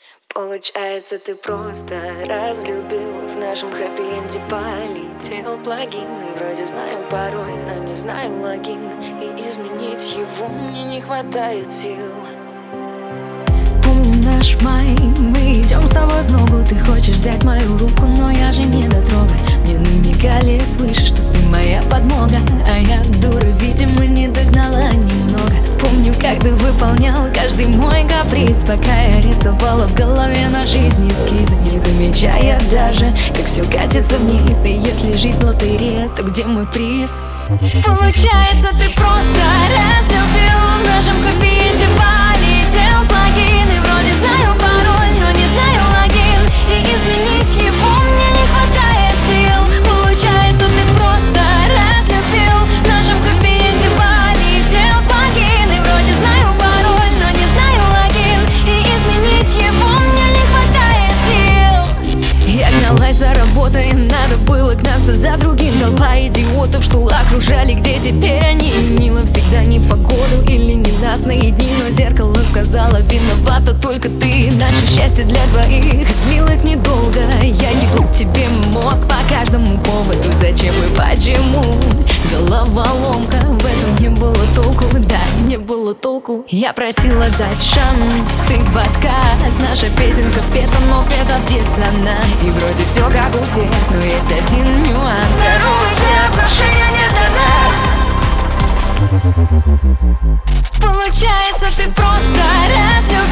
Получается, ты просто разлюбил. В нашем хэппи-энде полетел плагин. И вроде знаю пароль, но не знаю логин. И изменить его мне не хватает сил. Помню наш май, мы идем с тобой в ногу. Ты хочешь взять мою руку, но я же не дотрогай. Мне намекали свыше, что ты моя подмога. А я, дура, видимо, не догнала немного. Помню, как ты выполнял каждый мой каприз, пока я рисовала в голове на жизнь эскизы, не замечая даже, как все катится вниз. И если жизнь лотерея, то где мой приз? Получается, ты просто разлюбил. В нашем хэппи-энде полетел плагин. И вроде знаю пароль, но не знаю логин. И изменить его мне не хватает сил. Получается, ты просто разлюбил. В нашем хэппи-энде полетел плагин. И вроде знаю пароль, но не знаю логин. И изменить его мне не хватает сил. Я гналась за работой, надо было гнаться за другим. Толпа идиотов, что окружали, где теперь они? Винила всегда непогоду или ненастные дни. Но зеркало сказала, виновата только ты. Наше счастье для двоих длилось недолго. Я ебу тебе мозг по каждому поводу. Зачем и почему? Головоломка, в этом не было толку. Да, не было толку. Я просила дать шанс, ты в отказ. Наша песенка спета, но спета в диссонанс. И вроде все как у всех, но есть один нюанс. Здоровые отношения не для нас. Получается, ты просто разлюбил.